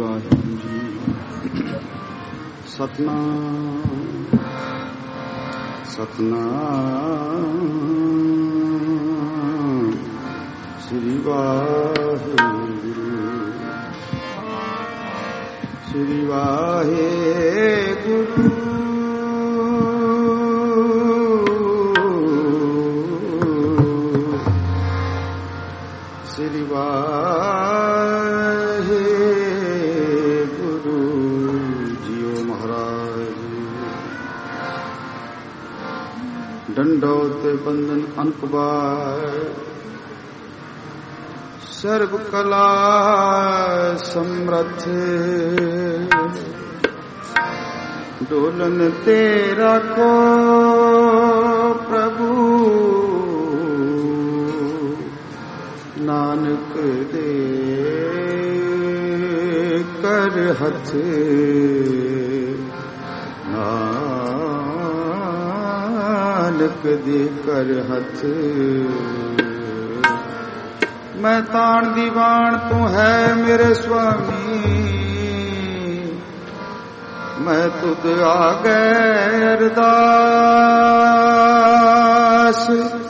ਵਾਹਿਗੁਰੂ ਜੀ। ਸਤਨਾਮ ਸਤਨਾਮ ਸ੍ਰੀ ਵਾਹਿਗੁਰੂ ਸ੍ਰੀ ਵਾਹਿਗੁਰੂ ਸ੍ਰੀ ਵਾਹਿਗੁਰੂ ਜੀਓ ਮਹਾਰਾਜ। ਡੰਡੋਤ ਬੰਦਨ ਅਨਕਬਾਰ ਸਰਬ ਕਲਾ ਸਮਰਥ ਡੋਲਨ ਤੇਰਾ ਕੋ ਪ੍ਰਭੂ ਨਾਨਕ ਦੇ ਕਰ ਹੱਥ ਨਾਨਕ ਦੇ ਕਰ ਹੱਥ। ਮੈਂ ਤਾਣ ਦੀਵਾਨ ਤੂੰ ਹੈ ਮੇਰੇ ਸੁਆਮੀ ਮੈਂ ਤੁਧ ਆਗੇ ਅਰਦਾਸ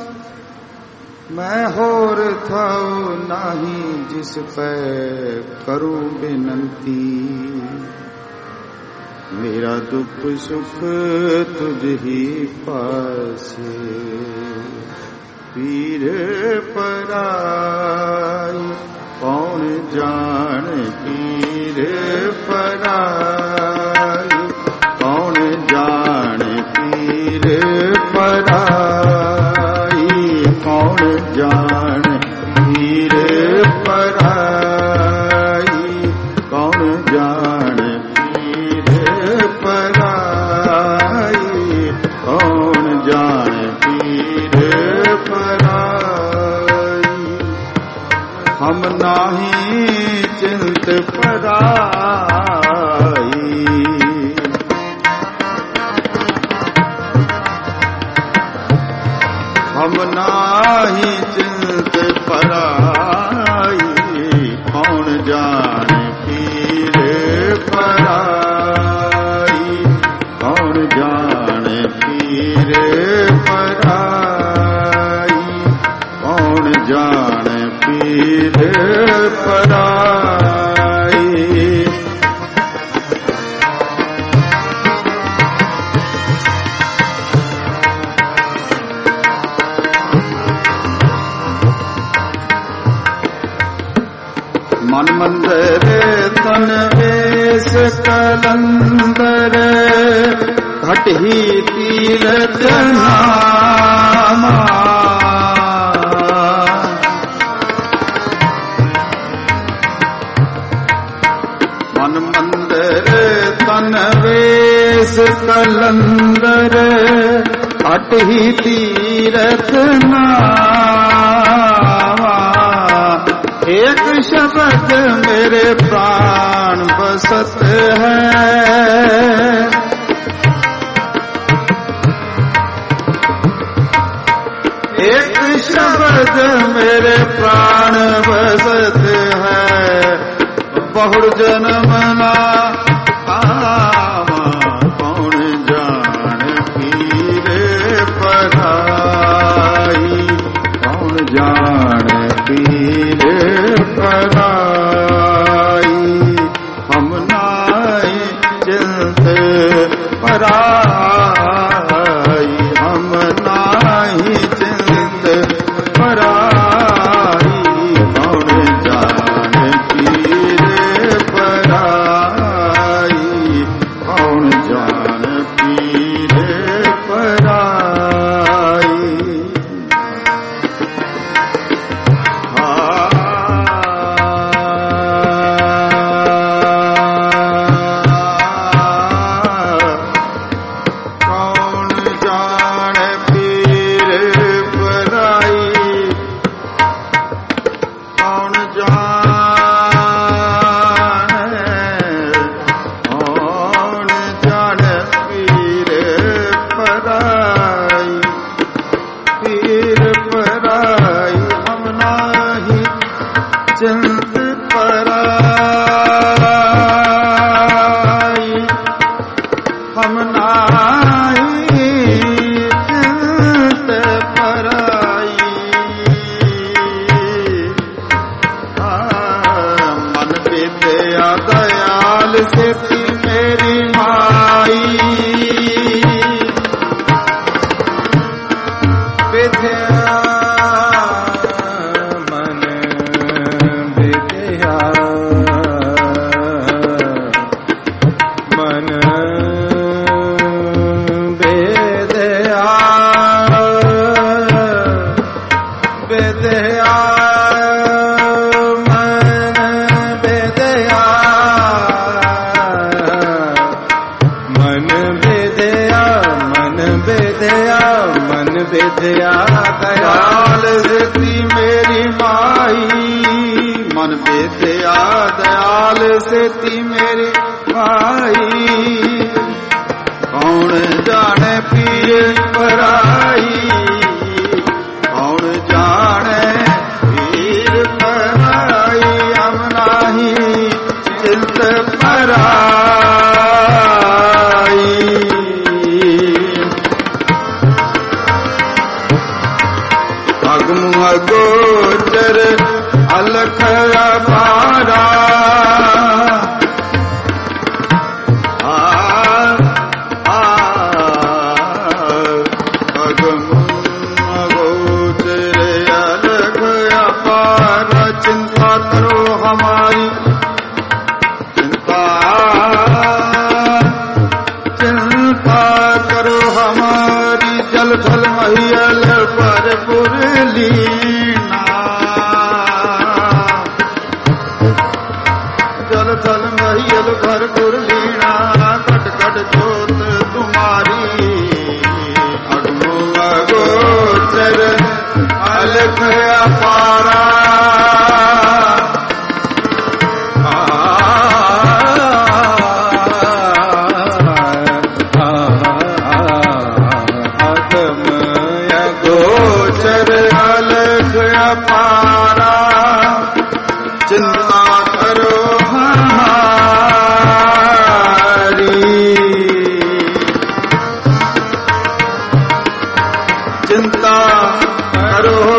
ਮੈਂ ਹੋਰ ਥਾਉ ਨਹੀਂ ਜਿਸ ਪੈ ਕਰੂੰ ਬੇਨੰਤੀ ਮੇਰਾ ਦੁੱਖ ਸੁਖ ਤੁਝ ਹੀ ਪਾਸੇ ਪੀਰ ਪਰਾਈ ਕੌਣ ਜਾਣ ਪੀਰ ਪਰਾਈ ਕੌਣ ਜਾਣ ਪੀਰ ਪਰਾਈ ਕੌਣ ਜਾਣ ਪੀਰ ਪਰਾਈ ਕੌਣ ਜਾਣ ਪੀਰ ਪਰਾਈ ਕੌਣ ਜਾਣ ਪੀਰ ਪਰਾਈ। ਹਮ ਨਾਹੀ ਚਿੰਤ ਪਰਾਈ ਹਮ ਨਾਹੀ ਚਿੰਤ ਪਰਾਈ ਕੌਣ ਜਾਣ ਪੀਰ ਪਰਾਈ ਕੌਣ ਜਾਣ ਪੀਰ ਪਰਾਈ ਕੌਣ ਜਾਣ ਪੀਰ ਪਰਾਈ। ਮਨ ਮੰਦਰ ਤਨ ਵੇਸ ਕਲੰਦਰ ਘਟ ਹੀ ਤੀਰਥ ਨਾਮਾ ਮਨ ਮੰਦਰ ਤਨ ਵੇਸ ਕਲੰਦਰ ਘਟ ਹੀ ਤੀਰਥ ਨਾਮਾ एक शब्द मेरे प्राण बसत है एक शब्द मेरे प्राण बसत है बहुर जन्म ना आवा कौन जान पीर पराई कौन जान पीर पराई हम नाई चिंत पराई हम नाई चिंत पराई कौन जान पीर पराई कौन जान पीर पराई। कौन जाने ਵਿਧਿਆ ਮਨ ਵਿਧਿਆ ਮਨ ਵਿਧਿਆ ਵਿਧਿਆ ਵਿਦਿਆ ਦਇਆਲ ਸਿੱਧੀ ਮੇਰੀ ਮਾਈ ਮਨ ਵਿਦਿਆ ਦਇਆਲ ਸਿੱਧੀ ਮੇਰੀ ਮਾਈ ਕੌਣ ਜਾਣੇ ਪੀਰ ਪਰਾਈ ਕੌਣ ਜਾਣੇ ਪੀਰ ਪਰਾਈ ਅਮ ਨਾਹੀ ਚਿੰਤ ਪਰਾਈ ਗੋਚਰ ਅਲਖ ਅਪਾਰਾ ਅਗਮ ਗੋਚਰ ਅਲਖ ਅਪਾਰਾ ਚਿੰਤਾ ਕਰੋ ਹਮਾਰੀ ਚਿੰਤਾ ਕਰੋ ਹਮਾਰੀ ਜਲ ਥਲ ਮਹੀਲ ਭਰਪੁਰ ਲੀਨਾ ਜਲ ਥਲ ਮਹੀਲ ਭਰਪੁਰ ਲੀਨਾ ਘਟ ਘਟ ਜੋਤ ਤੁਮਾਰੀ ਅਗਮੋ ਅਗੋਚਰ ਅਲਖ ਅਪਾਰਾ ਚਿੰਤਾ ਕਰੋ ਹਮਾਰੀ ਚਿੰਤਾ ਕਰੋ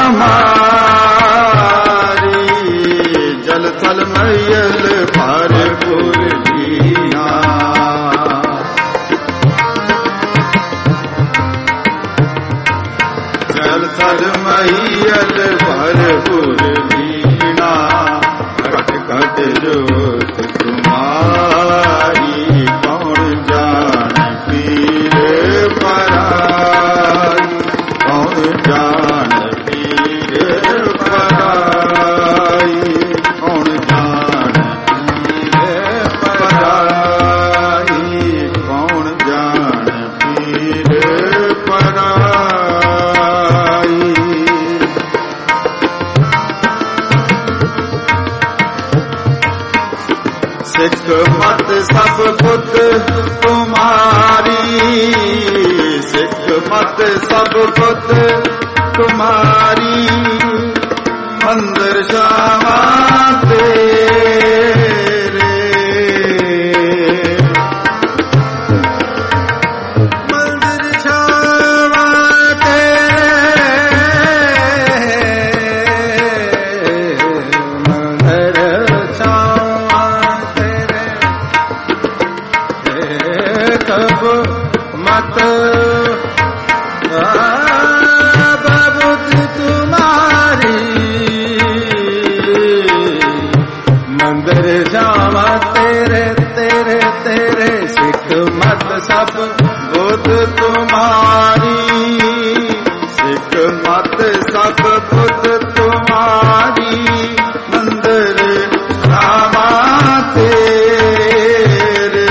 ਹਮਾਰੀ ਜਲ ਥਲ ਮਹੀਲ ਭਰਪੁਰ ਲੀਨਾ ਜਲ ਥਲ ਮਹੀਲ ਭਰਪੁਰ ਲੀਨਾ ਘਟ ਜੋਤ ਤੁਮਾਰੀ ਕੌਣ ਜਾਣ ਪੀਰ ਪਰਾਈ ਕੌਣ ਜਾਣ ਪੀਰ ਪਰਾਈ ਕੌਣ ਜਾਣ ਪੀਰ ਪਰਾਈ ਕੌਣ ਜਾਣ ਪੀਰ ਪਰਾਈ ਸਿੱਖ ਮਤ ਸਭ ਬੁੱਧ ਤੁਮਾਰੀ ਸਿੱਖ ਮਤ ਸਭ ਬੁੱਧ ਤੁਮਾਰੀ ਮੰਦਰ ਜਾਵਾ ਤੇਰੇ ਮੰਦਰ ਜਾਵਾ ਤੇਰੇ ਮੰਦਰ ਕਬ ਮਤ ਬਬੁੱਧ ਤੁਮਾਰੀ ਮੰਦਰ ਜਾਵਾ ਤੇਰੇ ਤੇਰੇ ਤੇਰੇ ਸਿੱਖ ਮਤ ਸਭ ਬੁੱਧ ਤੁਮਾਰੀ ਸਿੱਖ ਮਤ ਸਭ ਬੁੱਧ ਤੁਮਾਰੀ ਮੰਦਰ ਜਾਵਾ ਤੇਰੇ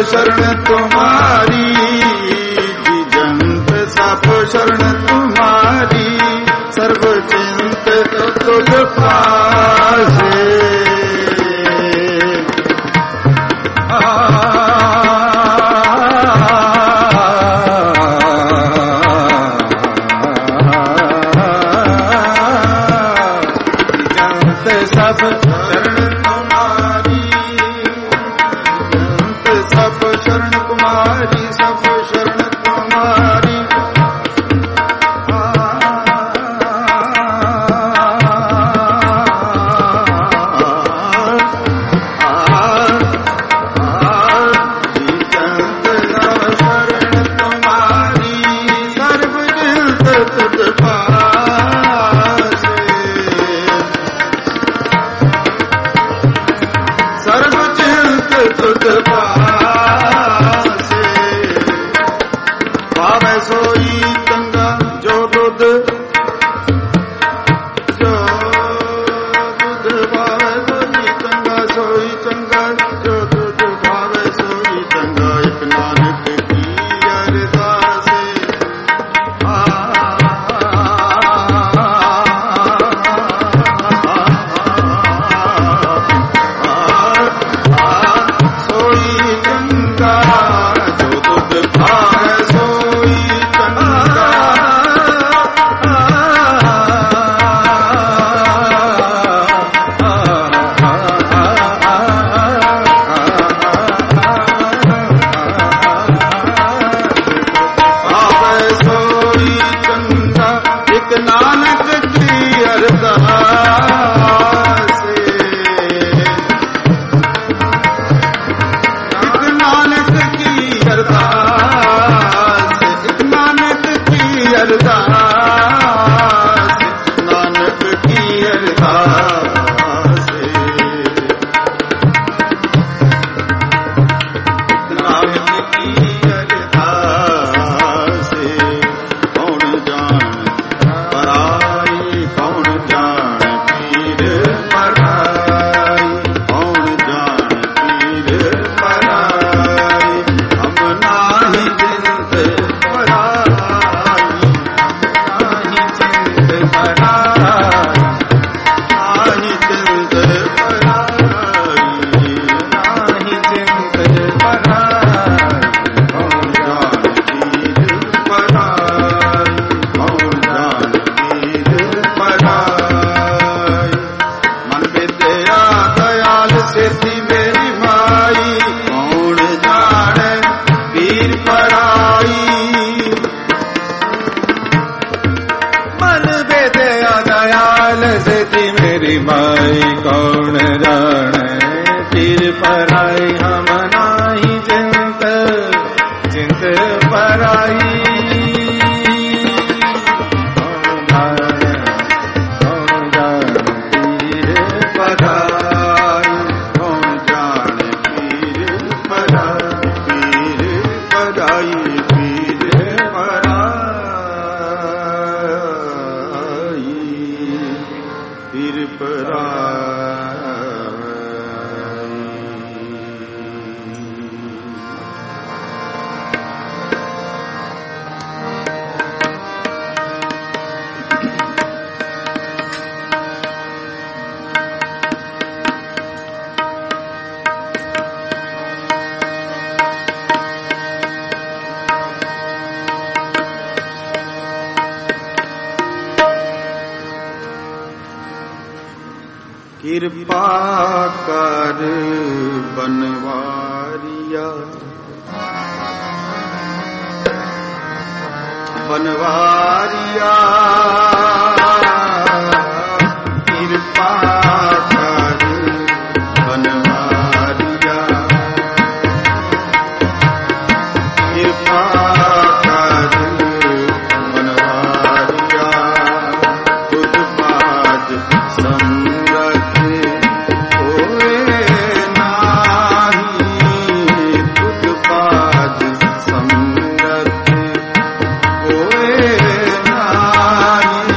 शरण तुम्हारी, जंत सब शरण तुम्हारी, सर्व चिंत तुझ पासे। कृपा कर बनवारिया, बनवारिया कृपा कर बनवारिया, कृपा कर बनवारिया, तुझ पास समरथ होए नाही, तुझ पास समरथ होए नाही।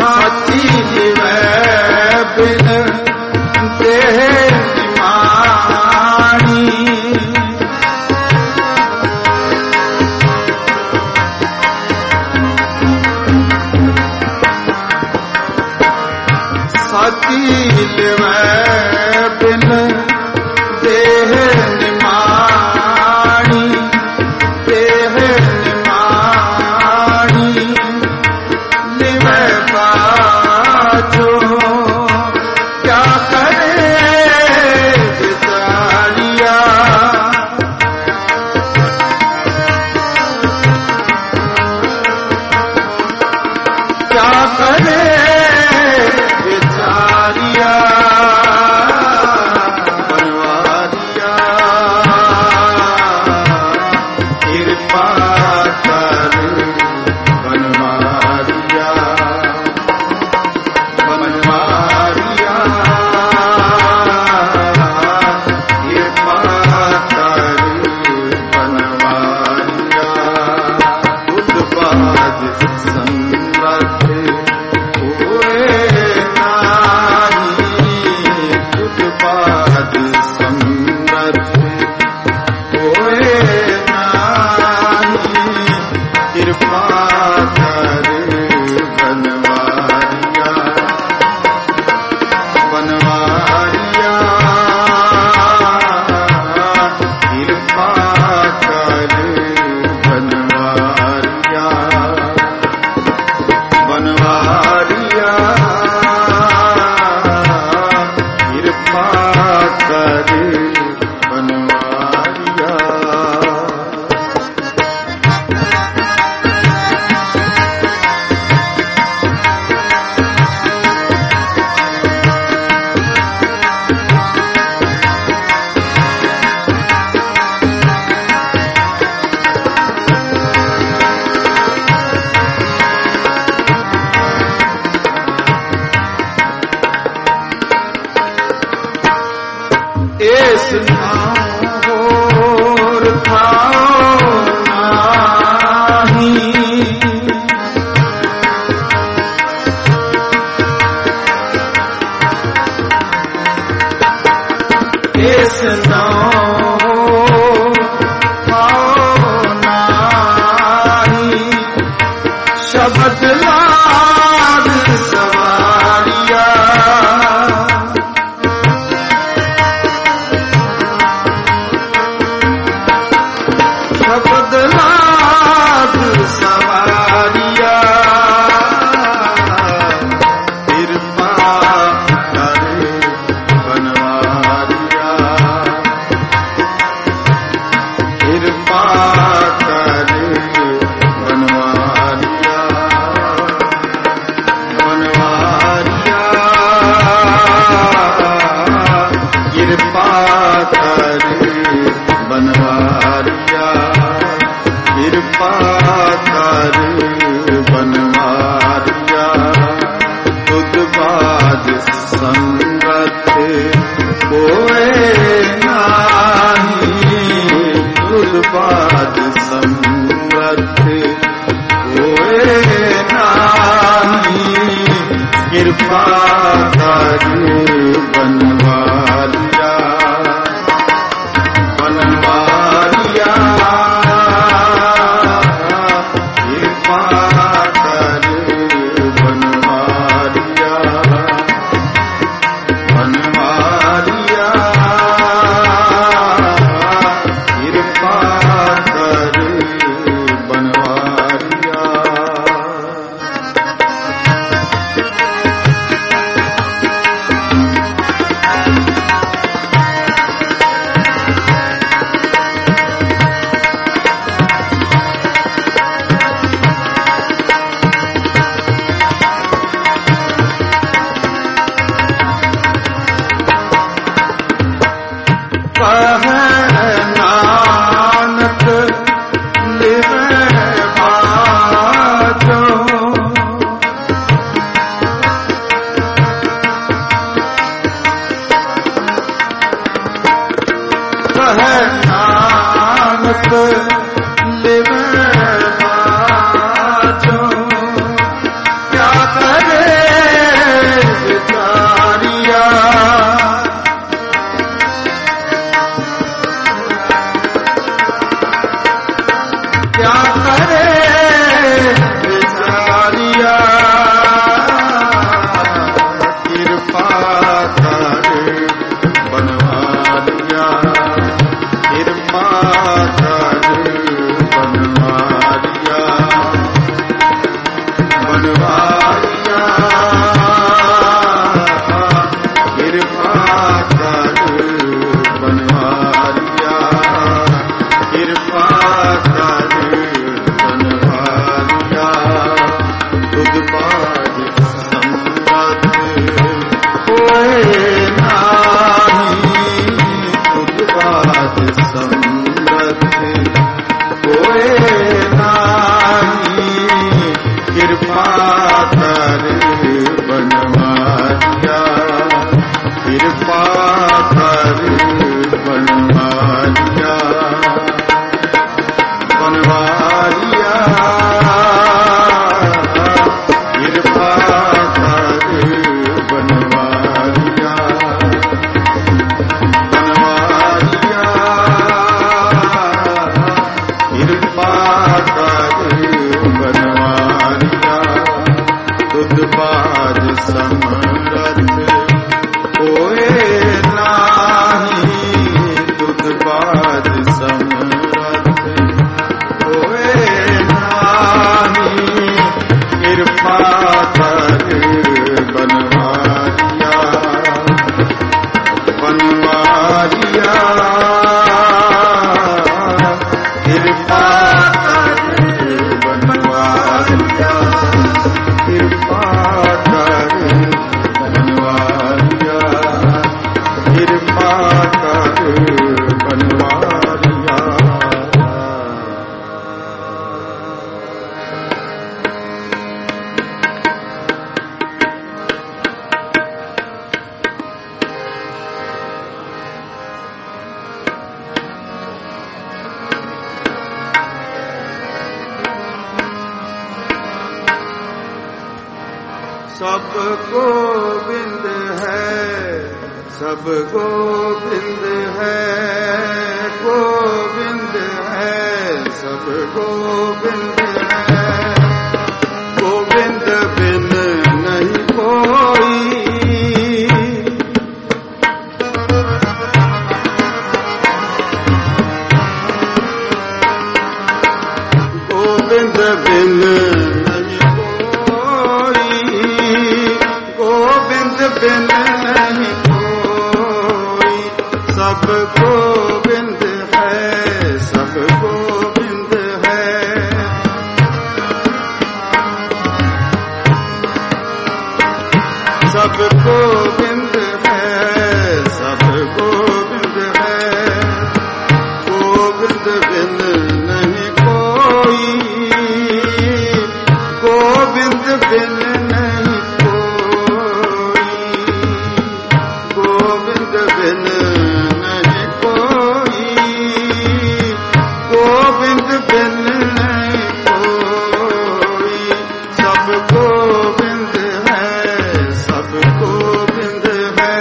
साची जीवै बिन देह निमाणी साची जीवै बिन देह निमाणी देह निमाणी लिवै बाजो क्या करे बिचारिया क्या करे बिचारिया बनवारिया कृपा कर बनवारिया बनवारिया कृपा कर बनवारिया उत्पाद संगत हुए नारी उत्पाद संगत हुए नारी कृपा कर बनवारिया बनवारिया कृपा कर बनवारिया बनवारिया कृपा कर बनवारिया एस नाम होर थाओ नाही एस नाम होर थाओ नाही शब्द लाग सवारिया शब्द लाग सवारिया कृपा कर बनवारिया कृपा कर बनवारिया बनवारिया कृपा कर बनवारिया कृपा कर बनवारिया उत्पाद संगत होए नाही उत्पाद संगत होए नाही कृपा कर बनवारिया बनवारिया कृपा कर बनवारिया बनवारिया कृपा कर बनवारिया नानक लिवै बाजो कहे नानक लिवै बाजो क्या करे तुध बाज समरथ कोए नाही, तुध बाज समरथ कोए नाही, कृपा कर बनवारिया बनवारिया, कृपा सब गोविंद है, सब गोविंद है, गोविंद है, सब गोविंद है, गोविंद बिन नहीं कोई, गोविंद बिन बिन नहीं कोई, सब गोविंद है, सब गोविंद है, सब गोविंद है, सब गोविंद है, गोविंद बिन नहीं कोई, गोविंद बिन नहीं गोविंद बिन नहीं कोई, गोविंद बिन नहीं कोई, सब गोविंद है, सब गोविंद है,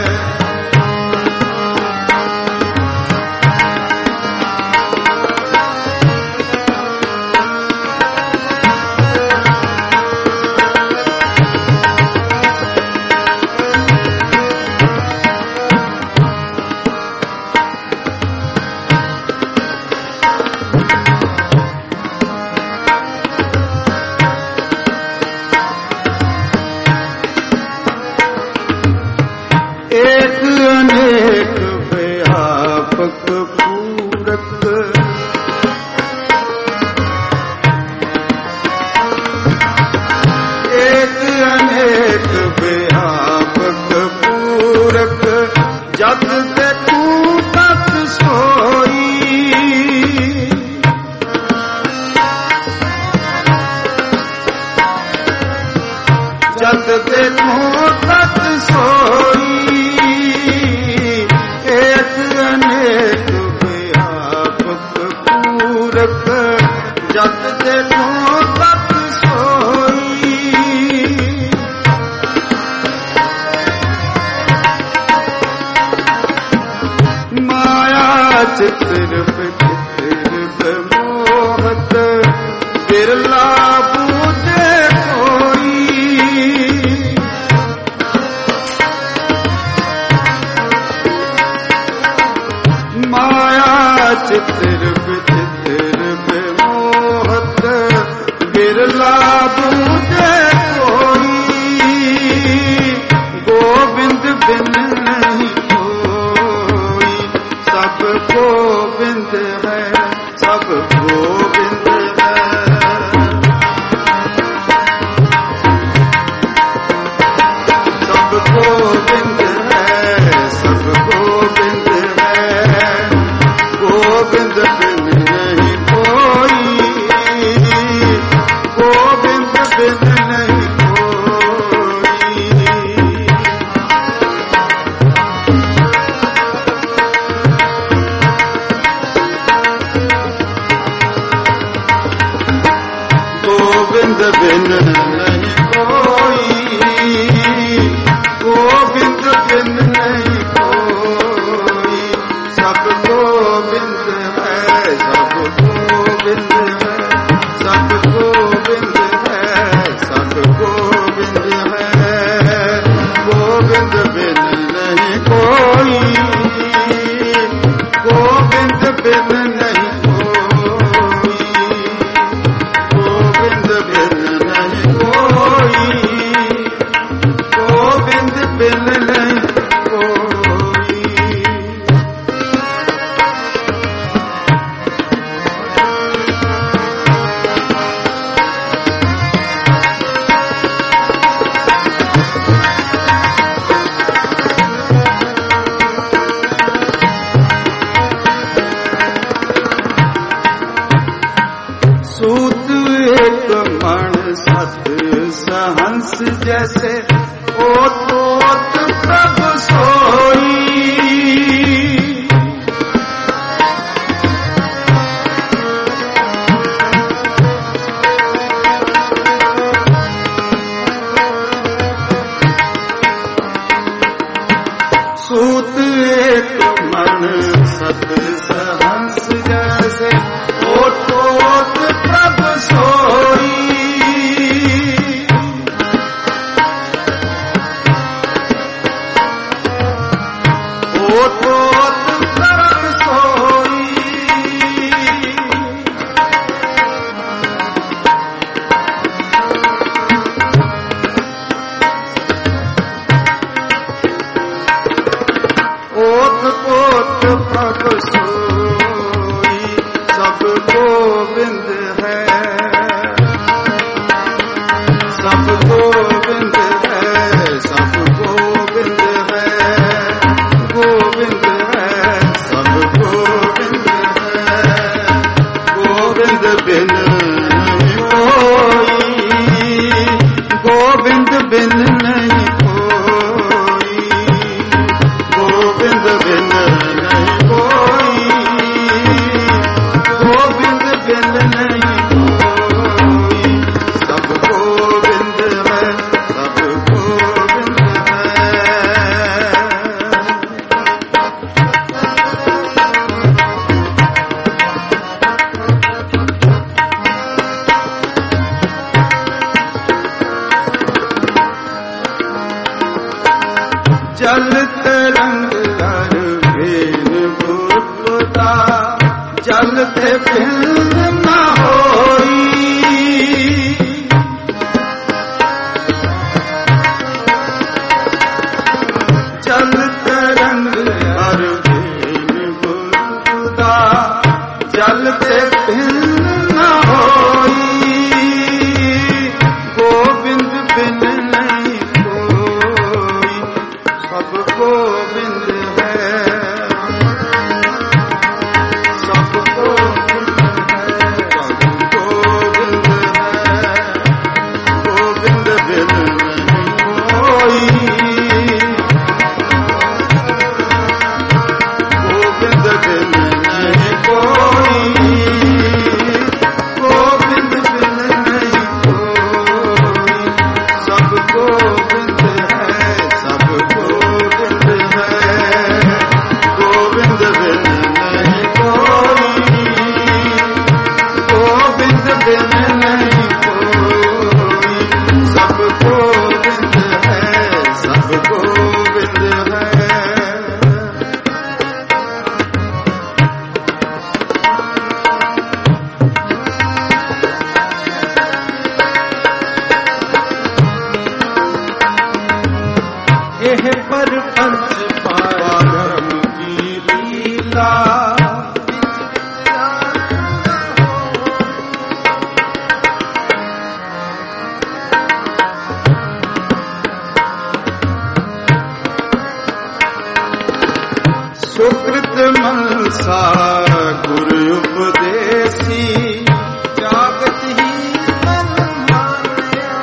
एक अनेक व्यापक पूरक, एक अनेक व्यापक पूरक, जब देखूं तक सोई, जब देखूं तक सोई, एक अनेक व्यापक पूरक, जब देखूं तक सोई, माया चित्र विचित्र मोहत, बिरला बूझे कोई, माया चित्र विचित्र मोहत, बिरला बूझे कोई, गोविंद बिन नहीं कोई, सब गोविंद ओत ओत प्रभु सोई। सूत एक मन सत सहंस जैसे ओत ओत प्रभु सोई। ओत ओत प्रभु सोई। ओत ओत प्रभु सोई सब गोविंद है। सब गोविंद है। सब गोविंद है। गोविंद है। सब गोविंद है। गोविंद बिन कोई। गोविंद बिन नहीं कोई। गोविंद बिन नहीं कोई। गोविंद बिन नहीं कोई। सब गोविंद है। सब गोविंद है। जल तरंग हर भेन बुद्धता जल ते भिन्न न होई। जल तरंग हर भेन बुद्धता जल ते भिन्न न होई। गोविंद बिन नहीं कोई। सब गोविंद है। सब गोविंद है। सब गोविंद है। गोविंद बिन नहीं कोई। गोविंद बिन नहीं कोई। गोविंद बिन नहीं कोई। सब गोविंद है। सब गोविंद है। गोविंद बिन नहीं कोई। गोविंद बिन नहीं कोई। सब गोविंद है। सब गोविंद है। एह पर पंच पारम की लीला। सुकृत मनसा गुरु उपदेसी जागत ही मन मानया।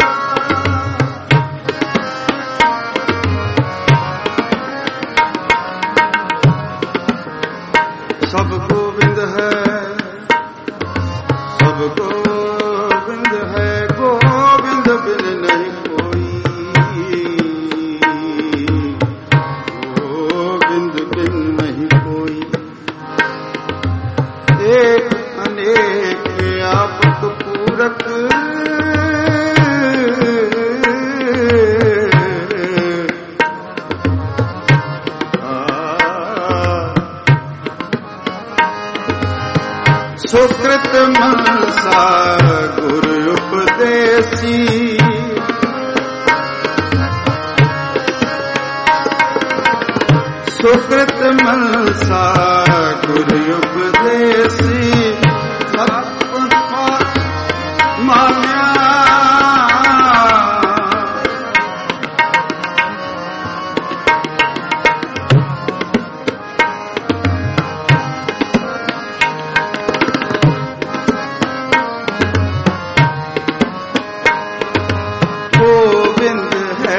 सब गोविंद है। सब गोविंद है। गोविंद बिन नहीं कोई। गोविंद बिन नहीं कोई। एक अनेक व्यापक पूरक सुकृत मनसा गुरु उपदेसी। सुकृत मनसा गुरु उपदेसी। मान्या गोविंद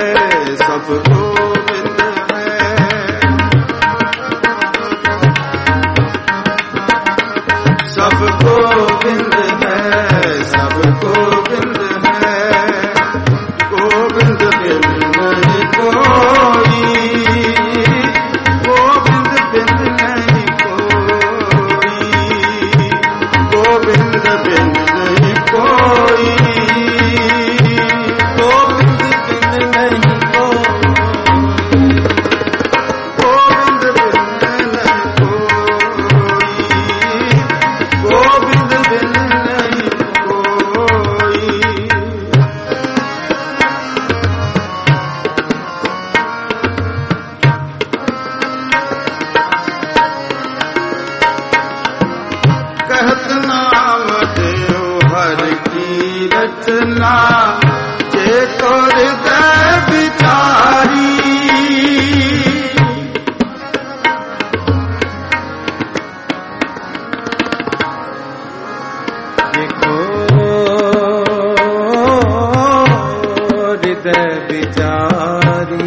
सब गोविंद है। सब गोविंद है, सब गोविंद है, गोविंद बिन नहीं कोई, गोविंद बिन नहीं कोई, गोविंद बिन नहीं कोई, गोविंद बिन नहीं कोई, गोविंद बिन नहीं कोई, गोविंद बिन नहीं कोई। कहत नाम देव हर की रचना, जे को हृदय विचारी, देखो हृदय विचारी,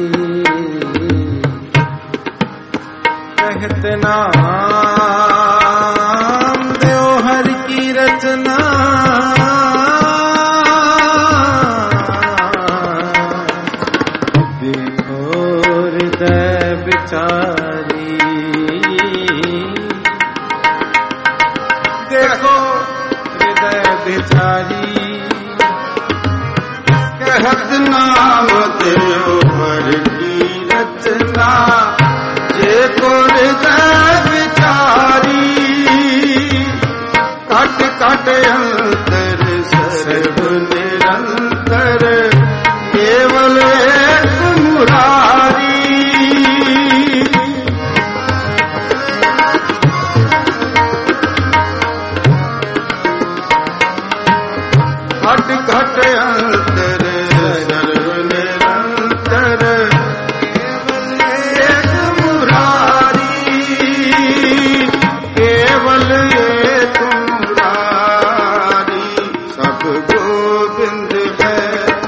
कहत नाम देव हर की रचना, देखो हृदय विचारी, देखो हृदय विचारी, कहत नाम देव हर की रचना, जे को हृदय विचारी, कट कट अंतर सर्व निरंतर, केवल एक मुरारी। घट घट अंतर सर्व निरंतर, केवल एक मुरारी, केवल एक मुरारी। सब गोविंद है,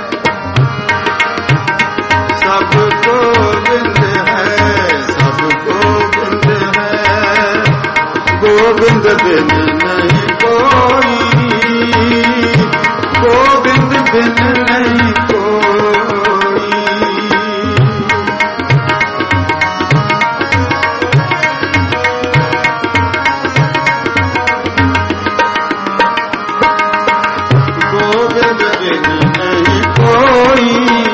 सब गोविंद है, सब गोविंद है, गोविंद बिन नहीं कोई, गोविंद बिन नहीं कोई। गोविंद बिन नहीं कोई,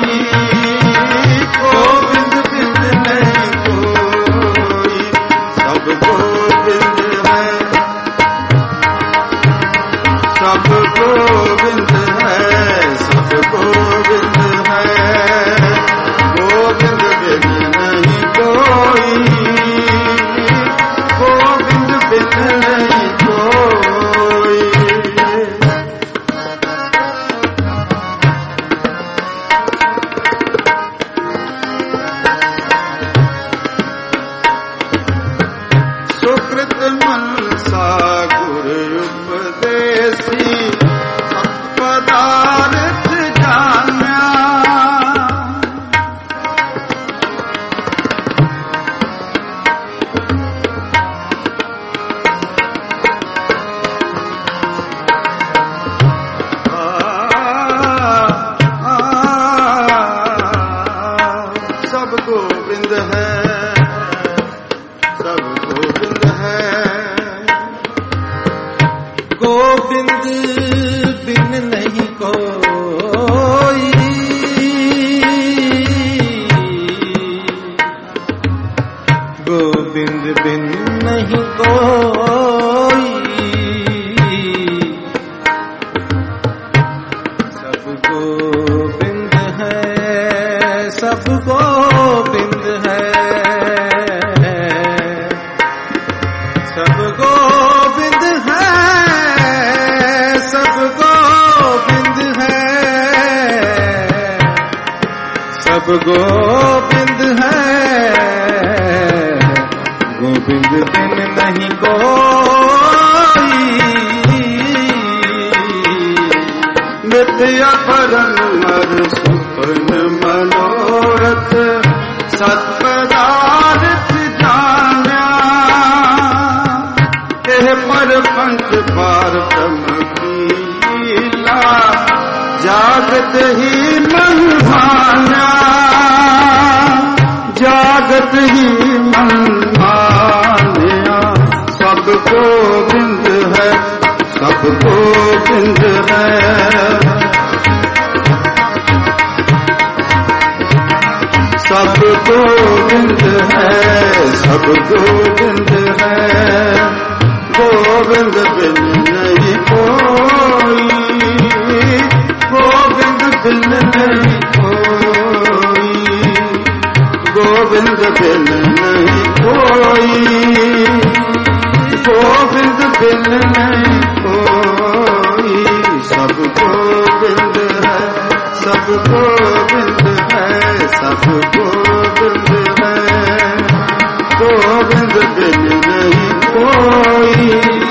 गोविंद बिन नहीं कोई। सब गोविंद है, सब गोविंद है, सब गोविंद है, गोविंद बिन नहीं कोई, गोविंद बिन नहीं कोई। सुकृत मनसा गुरु उपदेसी, पदार्थ जान्या, सब गोविंद है, सब गोविंद है, गोविंद बिन नहीं कोई, गोविंद बिन नहीं कोई, सब गोविंद है, सब गोविंद है, सब गोविंद है, सब गोविंद है, सब गोविंद है, गोविंद बिन नहीं कोई, नित्य परम मर सुख पूर्ण मनोरथ सत्पदार्थ जान्या, यह पर पंच पार ब्रह्म की लीला, जागत ही मन मान्या, जागत ही मन मान्या। सब गोविंद है, सब गोविंद है, सब गोविंद है, सब गोविंद है। गोविंद बिन नहीं कोई, गोविंद बिन नहीं कोई, गोविंद बिन नहीं कोई, गोविंद बिन नहीं कोई। सब गोविंद है, सब गोविंद है, सब गोविंद है। गोविंद बिन नहीं कोई,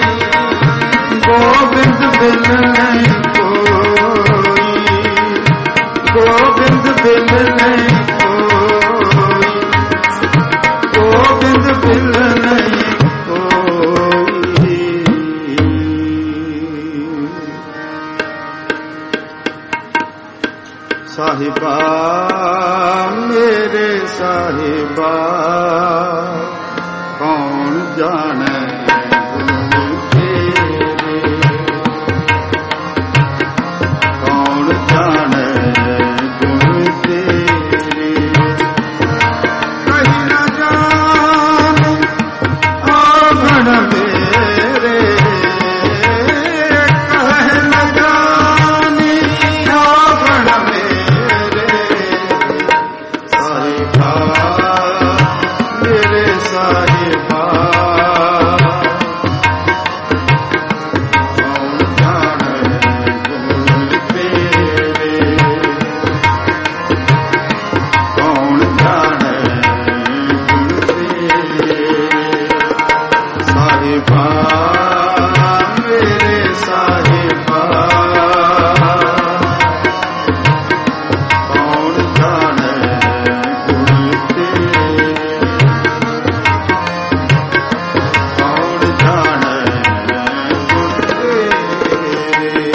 गोविंद बिन नहीं कोई, गोविंद बिन नहीं कोई, गोविंद बिन नहीं कोई। साहिबा मेरे साहिबा, कौन जाने गुण तेरे, कौन जाने गुण तेरे। कहीं न जाने आभरण मेरे, कहीं न जाने आभरण मेरे। साहिबा मेरे साहिबा, कौन जाने गुण तेरे, कौन जाने गुण तेरे। साहिबा मेरे साहिबा, कौन जाने गुण तेरे, कौन जाने गुण तेरे।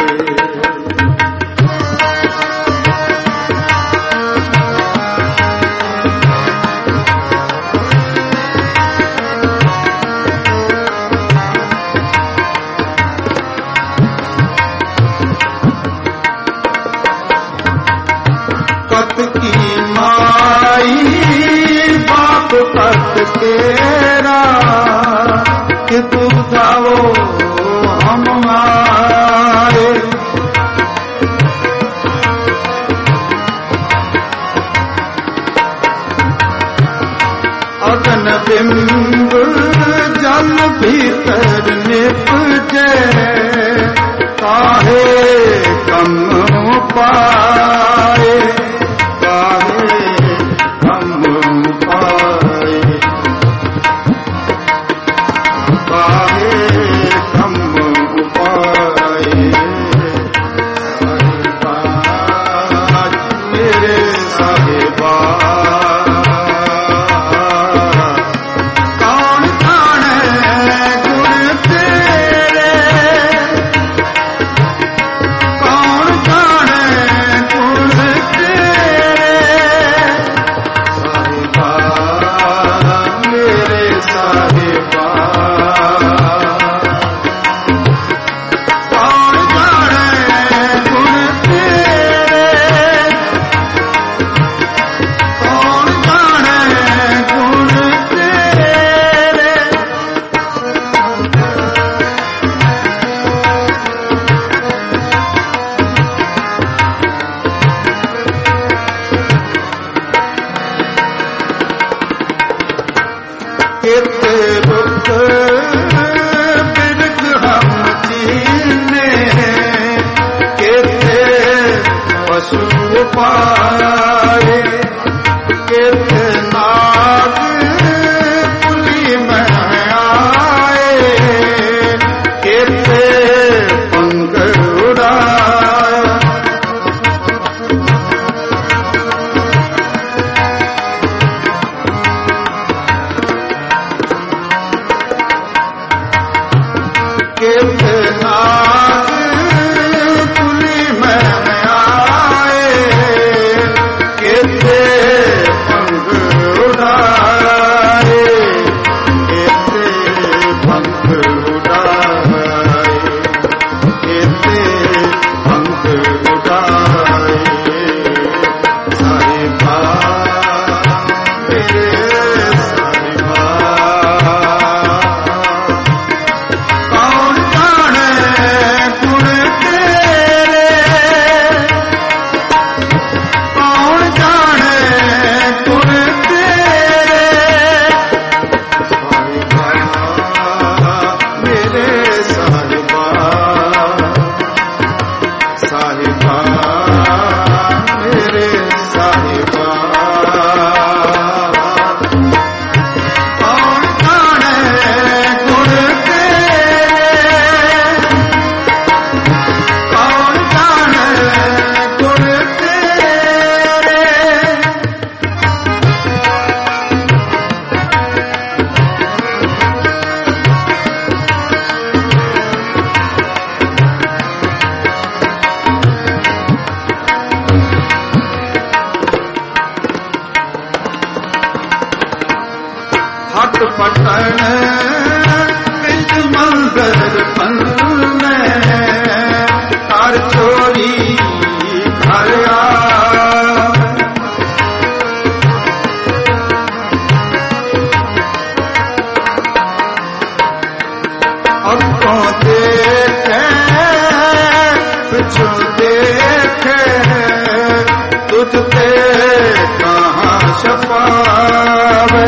कत की माई बाप कत तेरा, कि तू जाओ हम आए। अगन बिंब जल भीतर निपजे, काहे कम पाए, काहे कम पाए, काहे कम पाए। साहिबा मेरे साहिबा, कौन जाने गुण तेरे, कौन जाने गुण तेरे। साहिबा मेरे साहिबा, कौन जाने गुण तेरे, कौन जाने गुण तेरे। कितने रुख बिरख हम जीने, कितने पशु पाए, कितने नाग पुली में आए, कितने पंख उड़ाए। ਪਟ ਪਟਣ ਵਿੱਚ ਮੰਦਰ ਪੰਨੇ ਹਰ ਚੋਰੀ ਘਰ ਅੱਖੋਂ ਦੇਖੇ ਪਿਛੋਂ ਦੇਖੇ ਤੁਝ ਤੇ ਕਹਾਂ ਛਪਾਵੇ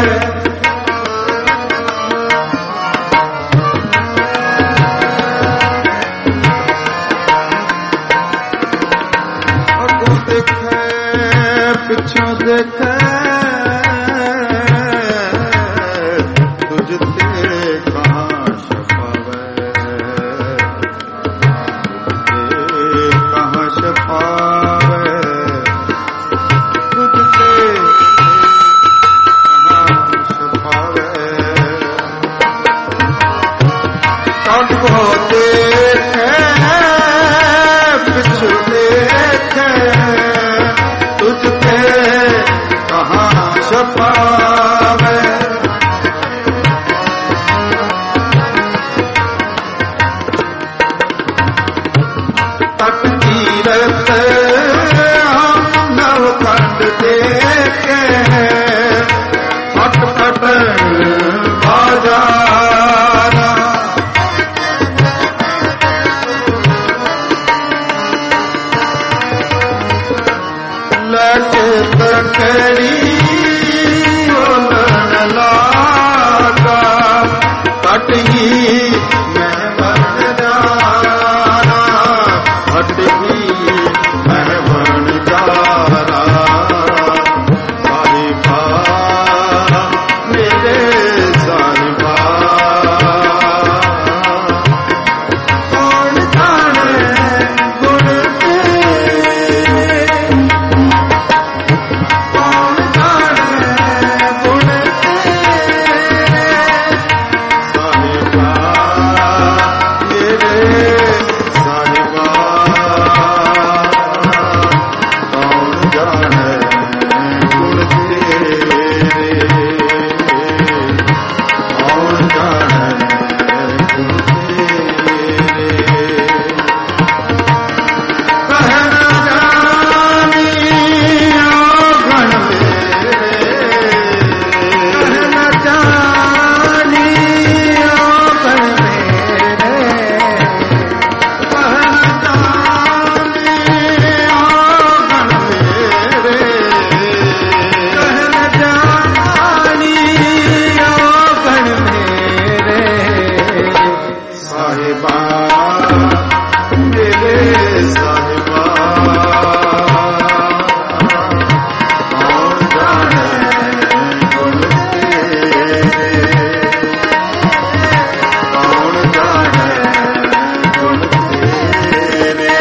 ਅੱਗੋਂ ਦੇਖੇ ਪਿਛੋਂ ਦੇਖੇ ਤੁਝ ਤੇ ਕਹਾਂ ਛਪਾਵੇ ਕਹਾਂ ਛਪਾਵੇ ਤੁਝ ਤੇ ਕਹਾਂ ਛਪਾਵੇ ਅੱਗੋਂ ਦੇਖੇ ਪਿਛੋਂ ਦੇਖੇ ਤੁਝ ਤੇ ਕਹਾਂ ਛਪਾਵੇ ਤਟ ਤੀਰਤ ਨਵ ਕੰਡ ਦੇਖੇ ਫਟ ਫਟ ਬਾਜ਼ਾਰਾ ਲੈ ਕੇ ਤਕੜੀ ਉਲਣ ਲਾਗਾ ਕੱਟ ਗਈ ਮੈਂ ਬਣ ਜਾਣਾ ਹਟ ਗਈ ਮੈਂ ਬਣ ਜਾਣਾ ਸਾਹਿਬਾ ਮੇਰੇ ਸਾਹਿਬਾ ਕੌਣ ਜਾਣੇ ਗੁਣ ਤੇਰੇ ਕੌਣ ਜਾਣੇ ਗੁਣ ਤੇਰੇ ਸਾਹਿਬਾ ਮੇਰੇ ਸਾਹਿਬਾ ਕੌਣ ਜਾਣੇ ਗੁਣ ਤੇਰੇ ਕੌਣ ਜਾਣੇ ਗੁਣ ਤੇਰੇ ਕਹਿ ਨਾ ਜਾਣੀ ਗਣ ਮੇਰੇ ਕਹਿ ਨਾ ਜਾਣੀ ਗਣ ਮੇਰੇ ਕਹਿ ਨਾ ਜਾਣੀ ਗਣ ਮੇਰੇ ਕਹਿ ਨਾ ਜਾਣੀ ਗਣ ਮੇਰੇ ਸਾਹਿਬਾ ਮੇਰੇ ਸਾਹਿਬਾ ਕੌਣ ਜਾਣੇ ਗੁਣ ਤੇਰੇ ਕੌਣ ਜਾਣੇ ਗੁਣ ਤੇਰੇ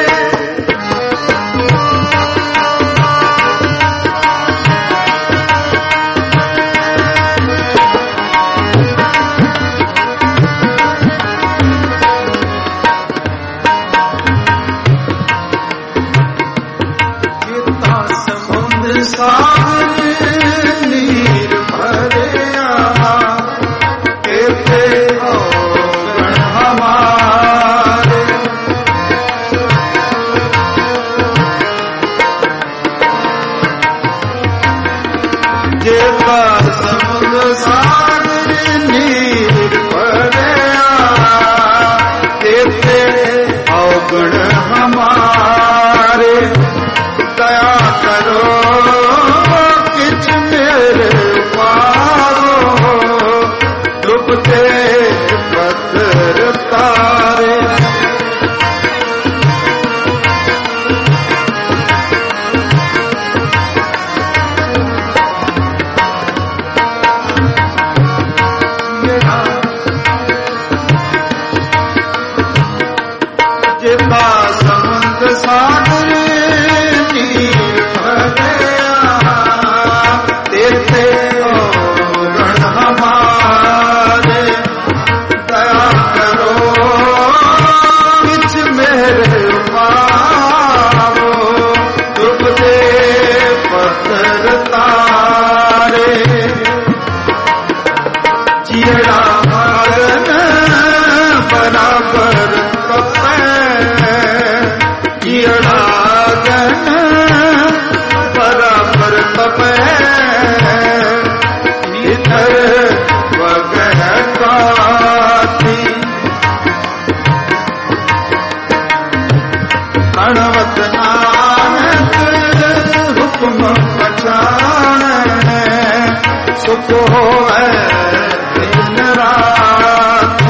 ਕੀਤਾ ਸਮੁੰਦਰ ਸਾਗਰ ਨੀਰ ਭਰਿਆ ਤੇਰੇ ਔਗਣ ਹਮਾਰੇ ਜੇਤਾ ਸਮੁੰਦਰ ਸਾਗਰ ਨੀਰ ਭਰਿਆ ਤੇਰੇ ਔਗਣ ਹਮਾਰੇ ਦਇਆ ਕਰੋ ਕਿਛ ਮੇਰੇ ਪਾਵੋ ਡੁੱਬਦੇ ਪੱਥਰ ਤਾਰੇ ਸੁਖ ਹੋਵੇ ਦਿਨ ਰਾਤ।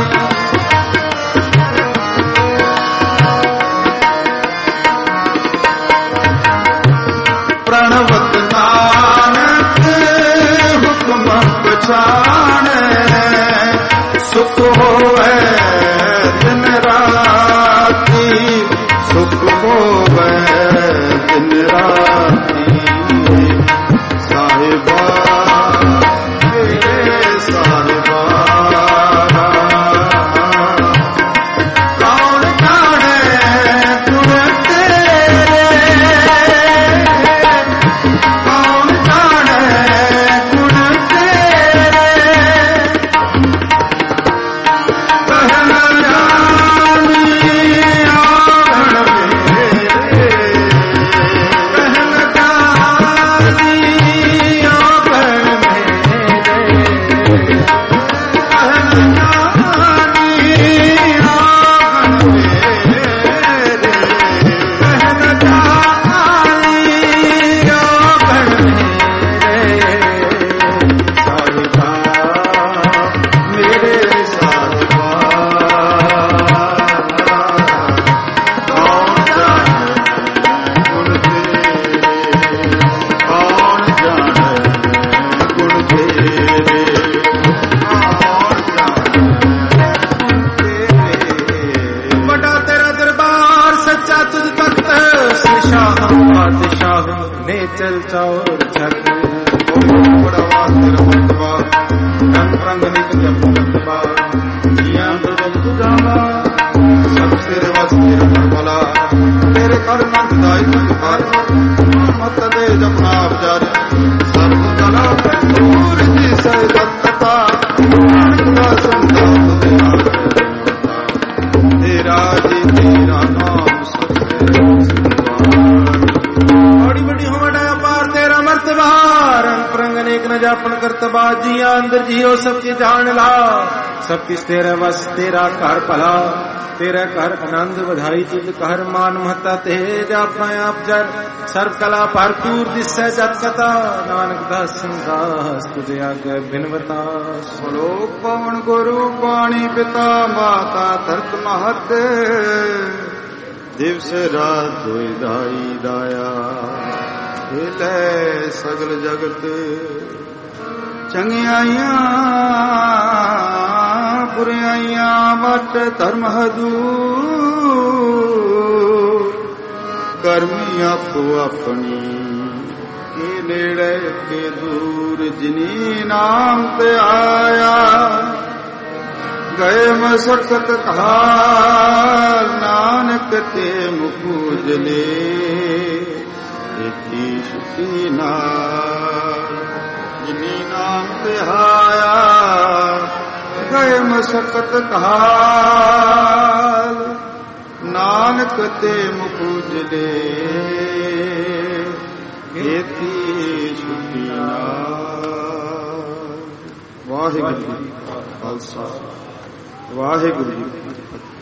ਪ੍ਰਣਵਤ ਨਾਨਕ ਹੁਕਮ ਪਛਾਣੈ, ਸੁਖ ਹੋਵੇ ਦਿਨ ਰਾਤੀ, ਸੁਖ ਹੋਵੇ ਦਿਨ ਰਾਤੀ। ਸਾਹਿਬਾ ਮੇਰੇ ਸਾਹਿਬਾ, ਕੌਣ ਜਾਣੇ ਗੁਣ ਤੇਰੇ, ਕੌਣ ਜਾਣੇ ਗੁਣ ਤੇਰੇ। ਕਹਿਣ ਜਾਣੀ ਆਵਣ ਮੇਰੇ, ਕਹਿਣ ਜਾਣੀ ਆਵਣ ਮੇਰੇ, ਕਹਿਣ ਜਾਣੀ ਆਵਣ ਮੇਰੇ, ਕਹਿਣ ਜਾਣੀ ਆਵਣ ਮੇਰੇ। ਸਾਹਿਬਾ ਮੇਰੇ ਸਾਹਿਬਾ, ਕੌਣ ਜਾਣੇ ਗੁਣ ਤੇਰੇ, ਕੌਣ ਜਾਣੇ ਗੁਣ ਤੇਰੇ, ਕੌਣ ਜਾਣੇ ਤੇਰੇ। ਵੱਡਾ ਤੇਰਾ ਦਰਬਾਰ ਸੱਚਾ ਤੁਧ ਤਖਤ, ਸੇ ਸ਼ਾਹ ਬਾਦਸ਼ਾਹ ਨੇ ਚਲ ਚੌਰ ਛਕ। ਬੜਾ ਵਾਸ ਤੇਰਾ ਮਰਤਬਾ, ਰੰਗ ਰੰਗ ਨਿਕ ਜਪਤਬਾ, ਜੀਆਂ ਤੋਂ ਤੁਜਾਵਾ ਸਭ ਸਿਰ ਵਸ ਤੇਰਾ ਮਰਮਲਾ। ਤੇਰੇ ਕਰ ਮੰਗ ਦਾਈ ਤੁਝ ਕਰ, ਮਤ ਦੇ ਜਪਨਾ ਵਿਚਾਰੇ, ਸਰਬ ਜਲਾ ਦੂਰ ਦੀ ਸਹਿ ਦਤਤਾ। ਨਾਨਕ ਦਾ ਸੰਤਾਪ ਤੇਰਾ ਜੀ ਤੇਰਾ ਨਾਮ ਸਤਿ। ਬੜੀ ਵੱਡੀ ਹੋਵੜਾ ਅਪਾਰ ਤੇਰਾ ਮਰਤਬਾ, ਰੰਗ ਪ੍ਰੰਗ ਅਨੇਕ ਨ ਜਾਪਨ ਕਰਤਬਾ। ਜੀਆਂ ਅੰਦਰ ਜੀਓ ਸਭ ਕੀ ਜਾਣ ਲਾ, ਸਭ ਕਿਸ ਤੇਰਾ ਵਸ ਤੇਰਾ ਘਰ ਭਲਾ। ਤੇਰਾ ਘਰ ਆਨੰਦ ਵਧਾਈ ਤੁਧ ਘਰ, ਮਾਨ ਮਹਤਾ ਤੇਜ ਆਪਣਾ ਆਪ ਜਰ। ਸਰਬ ਕਲਾ ਭਰਪੂਰ ਦਿਸੈ ਜਤ ਕਥਾ, ਨਾਨਕ ਦਾਸ ਸੰਦਾਸ ਤੁਧ ਆਗੇ ਬਿਨਵਤਾ। ਸ਼ਲੋਕ ਪਵਨ ਗੁਰੂ ਬਾਣੀ ਪਿਤਾ ਮਾਤਾ ਧਰਤ ਮਹਤ, ਦਿਵਸ ਰਾਤ ਦੋਇ ਦਾਈ ਦਾਇਆ। ਹਿਲੇ ਸਗਲ ਜਗਤ ਚੰਗਿਆਈਆਂ ਬੁਰਿਆਈਆਂ ਵਟ ਧਰਮ ਹਦੂਰ। ਕਰਮੀ ਆਪੋ ਆਪਣੀ ਕੇ ਨੇੜੇ ਕੇ ਦੂਰ। ਜਿਨੀ ਨਾਮ ਤੇ ਆਇਆ ਗਏ ਮਸਕਤ ਕਾਲ। ਨਾਨਕ ਤੇ ਮੁਖ ਉਜਲੇ ਏਤੀ ਸੁਖੀ ਨਾਲ। ਜਿਨੀ ਨਾਮ ਤੇ ਆਇਆ ਗਏ ਮਸਕਤ ਕਾਲ। ਨਾਨਕ ਤੇ ਮੁਖ ਉਜਲੇ ਏਤੀ ਸੁਖੀ ਨਾਲ। ਵਾਹਿਗੁਰੂ ਜੀ ਕਾ ਖਾਲਸਾ, ਵਾਹਿਗੁਰੂ ਜੀ ਕੀ ਫਤਿਹ।